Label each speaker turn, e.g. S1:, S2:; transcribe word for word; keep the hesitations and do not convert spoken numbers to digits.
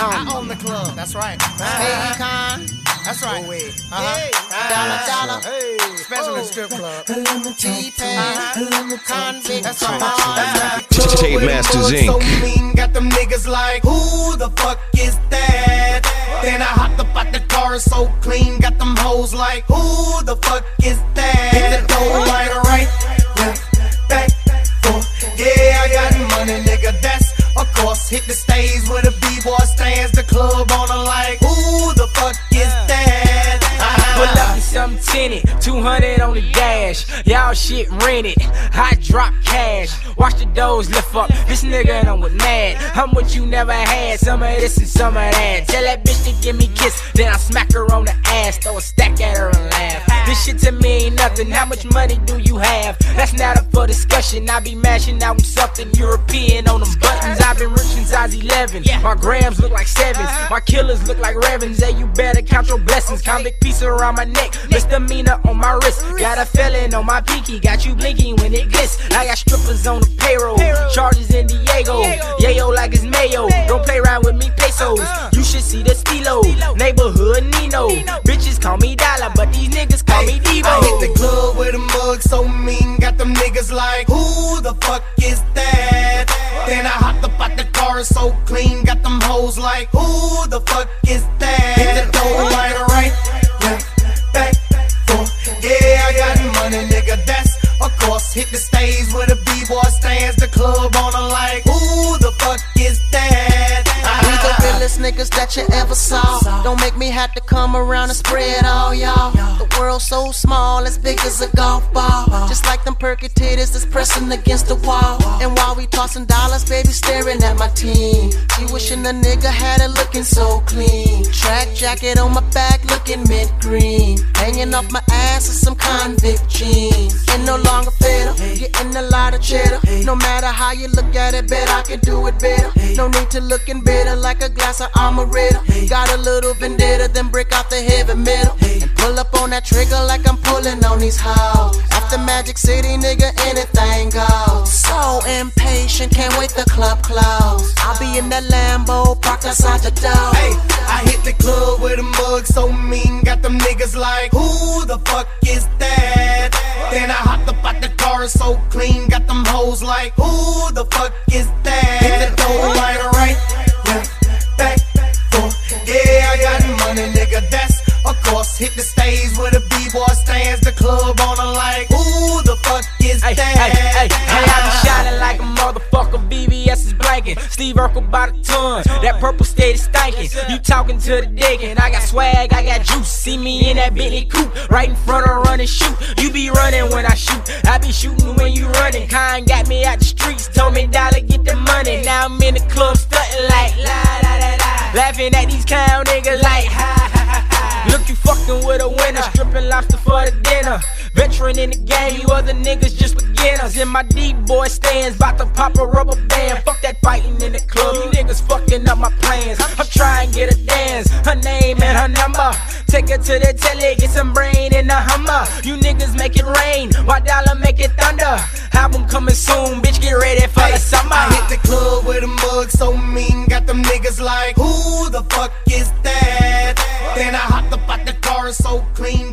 S1: I own the club. That's right.
S2: Hey, Con.
S1: That's right.
S2: Go away.
S1: Uh-huh.
S2: Hey. Dollar, dollar.
S1: Hey. Special in strip club.
S2: T-Pain.
S1: Uh-huh.
S2: Convict.
S1: That's right.
S3: Tape Masters
S4: So
S3: Incorporated.
S4: mean, got them niggas like, who the fuck is that? Then I hopped up out the car so clean, got them hoes like, who the fuck is that? Hit the door right, right, left, back, forth. Yeah, I got money, nigga, that's of course. Hit the stage where the B-boy stands, the club on the like, who the fuck is that?
S5: Pull up in something tinted, two hundred on the dash. Y'all shit rented, I drop cash. Watch the doors lift up, this nigga and I'm with mad. I'm what you never had, some of this and some of that. Tell that bitch to give me a kiss, then I smack her on the ass. Throw a stack at her and laugh. This shit to me ain't nothing, how much money do you have? That's not up for discussion, I be mashing out with something European on them buttons. I've been rich since I was eleven, my grams look like sevens. My killers look like Revens, hey you better count your blessings. Convict piece around my neck, misdemeanor on my wrist. Got a felon on my pinky, got you blinking when it glitz. I got strippers on the payroll, charges in Diego. Yayo like it's mayo, don't play around with me pesos. You should see the stilo, neighborhood Nino. Bitches call me Dollar, but these niggas call me Devo.
S4: I hit the club with a mug so mean, got them niggas like, who the fuck is that? Then I hopped up out the car so clean, got them hoes like, who the fuck is that? Hit the door right, right, left, back, forth. Yeah, I got money, nigga, that's of course. Hit the stage where the B-boy stands, the club on the like, who the fuck is that?
S2: We the realest niggas that you ever saw. Don't make me have to come around and spread all y'all. The world's so small, as big as a golf ball. Just like them perky titties that's pressing against the wall. And while we tossing dollars, baby staring at my team. She wishing the nigga had it looking so clean. Track jacket on my back looking mint green. Hanging off my ass is some convict jeans. And no longer fiddle, getting a lot of cheddar. No matter how you look at it, bet I can do it better. No need to looking bitter like a glass of Amaretto. Got a little vendetta, then break out the heavy metal and pull up on that trigger like I'm pulling on these hoes. After Magic City, nigga, anything goes. So impatient, can't wait the club close. I'll be in that Lambo parked outside the door.
S4: Hey, I hit the club with a mug so mean, got them niggas like, who the fuck is that? Then I hopped up out the car so clean, got them hoes like, who the fuck is that? Hit the door right, right, left, back, forth. Yeah, I got money, nigga, that's of course. Hit the stage where the B-boy stands, the club on the like, who the fuck is
S5: Hey,
S4: that?
S5: hey, hey, hey, I be shining like a motherfucker, B B S is blanking. Steve Urkel by the ton, that purple steady stankin'. You talking to the diggin', I got swag, I got juice. See me in that Bentley coupe, right in front of run and shoot. You be running when I shoot, I be shooting when you running. Kind got me out the streets, told me Dollar get the money. Now I'm in the club stuntin' like la la la la, laughing at these clown niggas like ha ha ha ha. Look, you fucking with a winner, stripping lobster for the dinner. Veteran in the game, you other niggas just beginners. In my D-boy stands, bout to pop a rubber band. Fuck that fighting in the club, you niggas fucking up my plans. I'm trying to get a dance, her name and her number. Take her to the telly, get some brain in the Hummer. You niggas make it rain, while Dollar make it thunder. Album coming soon, bitch, get ready for
S4: Hey,
S5: the summer.
S4: I hit the club with a mug so mean, got them niggas like, who the fuck is that? Then I hopped up out the car so clean,